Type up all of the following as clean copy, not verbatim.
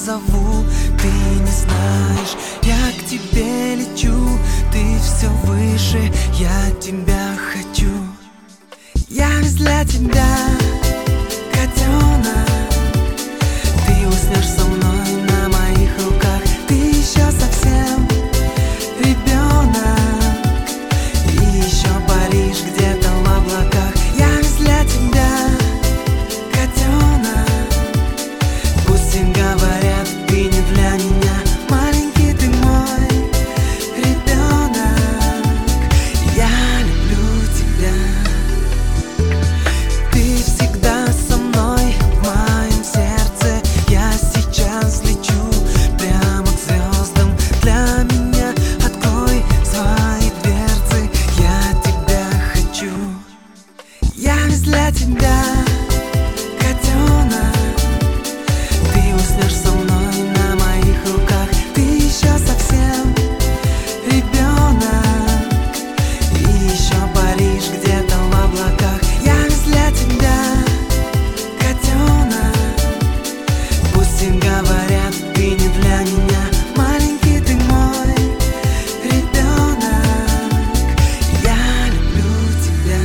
зову, ты не знаешь. Я к тебе лечу, ты все выше, я тебя хочу. Я весь для тебя, котенок. Ты уснешь со мной на моих руках. Ты еще совсем ребенок, и еще паришь где-то в облаках. Я весь для тебя, котенок. Пусть и говорят, ты не для меня. Маленький ты мой ребенок, я люблю тебя. Ты всегда со мной в моем сердце. Я сейчас лечу прямо к звездам. Для меня открой свои дверцы, я тебя хочу. Я весь для тебя, котенок. Ты уснешь со мной на моих руках. Ты еще совсем ребенок, и еще паришь где-то в облаках. Я весь для тебя, котенок. Пусть и говорят, ты не для меня. Маленький ты мой ребенок, я люблю тебя.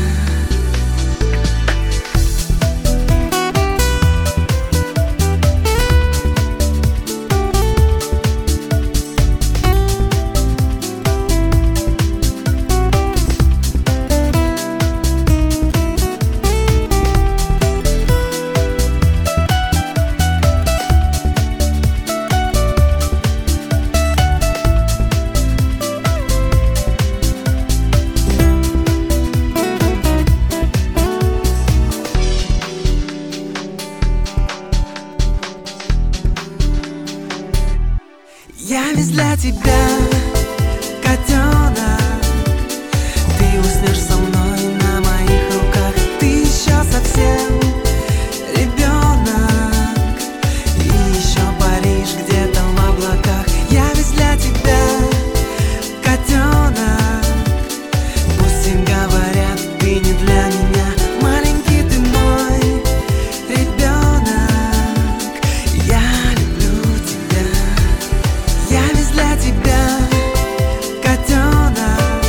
Я весь для тебя, котенок. Ты уснешь со мной на моих руках. Ты еще совсем ребенок, и еще паришь где-то в облаках. Я весь для тебя, котенок. Пусть и говорят, ты не для меня. Маленький ты мой ребенок, я люблю тебя. Я весь для тебя, котенок.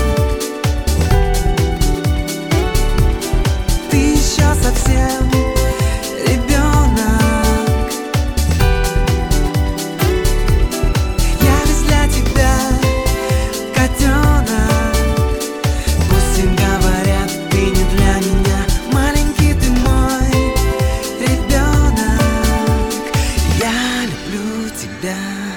Ты еще совсем ребенок. Я весь для тебя, котенок. Пусть и говорят, ты не для меня. Маленький ты мой ребенок, я люблю тебя.